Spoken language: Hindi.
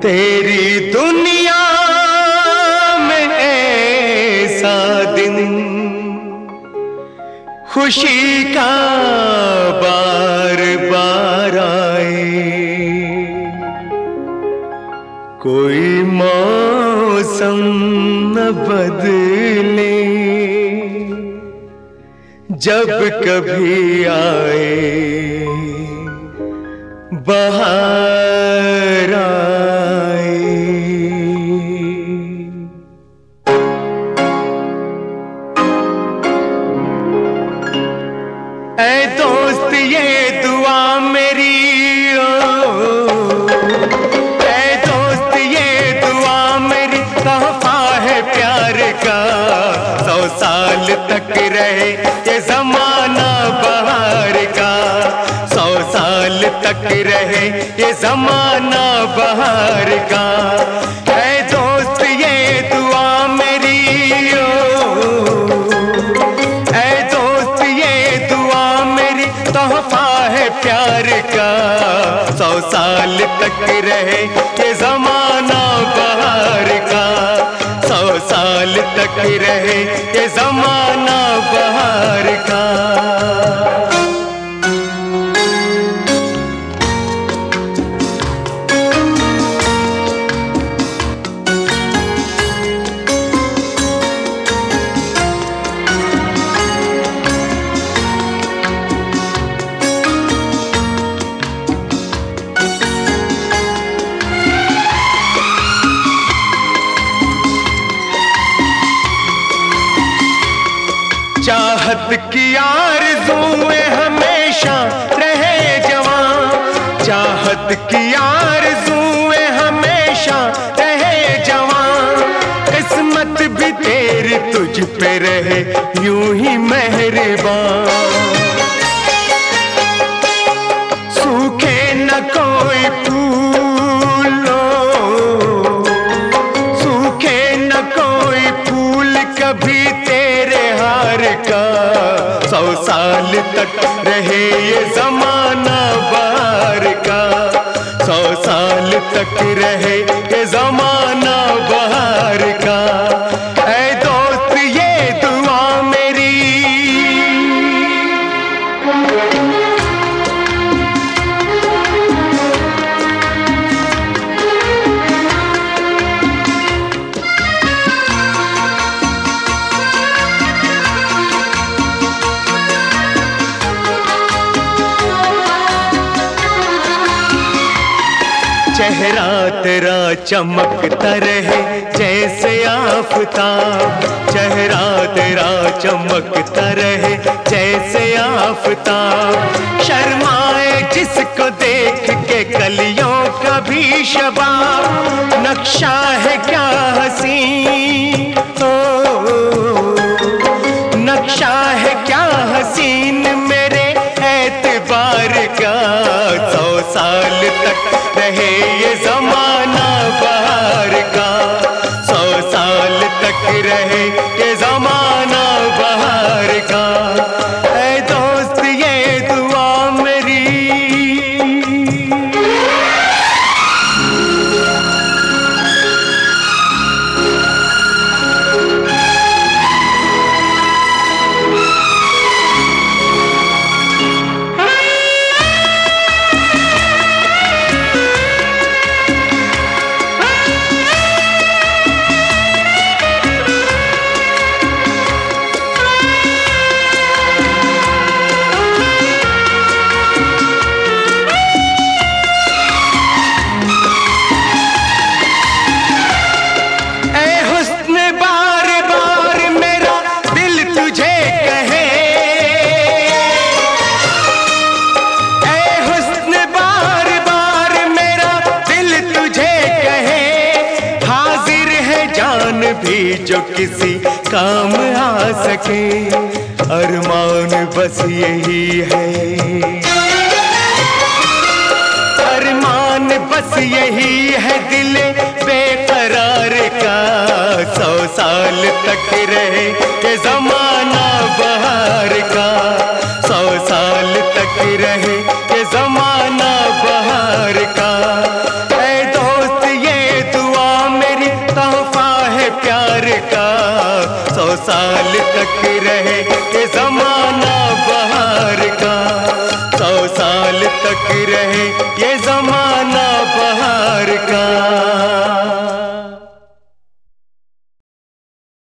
तेरी दुनिया में ऐसा दिन खुशी का बार बार आए, कोई मौसम न बदले जब कभी आए बहार आए। ऐ दोस्त ये दुआ मेरी, ऐ दोस्त ये दुआ मेरी, तोहफा है प्यार का, 100 साल तक रहे ये जमाना बहार का, 100 साल तक रहे ये जमाना बहार का। ऐ दोस्त ये दुआ मेरी, ऐ दोस्त ये दुआ मेरी, तोहफा है प्यार का, 100 साल तक रहे ये जमाना बहार का, 100 साल तक रहे ये जमाना बहार का। चाहत की आरज़ूएं हमेशा रहे जवां, चाहत की आरज़ूएं हमेशा रहे जवां, किस्मत भी तेरी तुझ पे रहे यूं ही मेहरबान। सूखे न कोई फूल, सूखे न कोई फूल कभी तेरे हार का, 100 साल तक रहे ये जमाना बहार का, 100 साल तक रहे ये जमाना बहार का। ऐ दोस्त ये दुआ मेरी, चेहरा तेरा चमकता रहे जैसे आफताब, चेहरा तेरा चमकता रहे जैसे आफताब, शर्माए जिसको देख के कलियों का भी शबाब, नक्शा है क्या हसीन, नक्शा है क्या हसीन मेरे एतबार का, 100 साल तक रहे ये जमाना बहार का, 100 साल तक रहे ये जमाना बहार का। ऐ दोस्त ये दुआ मेरी, भी जो किसी काम आ सके, अरमान बस यही है, अरमान बस यही है दिल बेकरार का, 100 साल तक रहे ये जमाना बहार का, 100 साल तक रहे ये जमाना बहार का। ऐ दोस्त ये साल तक रहे ये ज़माना